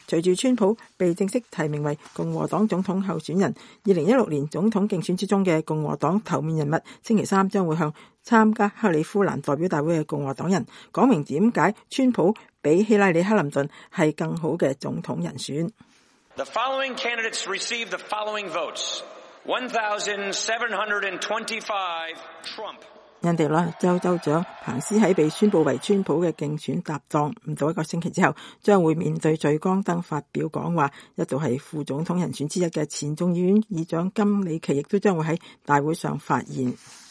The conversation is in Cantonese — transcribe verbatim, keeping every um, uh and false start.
隨住川普被正式提名為共和黨總統候選人，二零一六年總統競選之中嘅共和黨頭面人物，星期三將會向參加克里夫蘭代表大會嘅共和黨人講明點解川普比希拉里克林頓係更好嘅總統人選。 The following candidates received the following votes. one thousand seven hundred twenty-five Trump。 印第安州州長彭斯喺被宣布為川普嘅競選搭檔唔到一個星期之後，將會面對聚光燈發表講話。一度係副總統人選之一嘅前眾議院議長金里奇亦都將會喺大會上發言。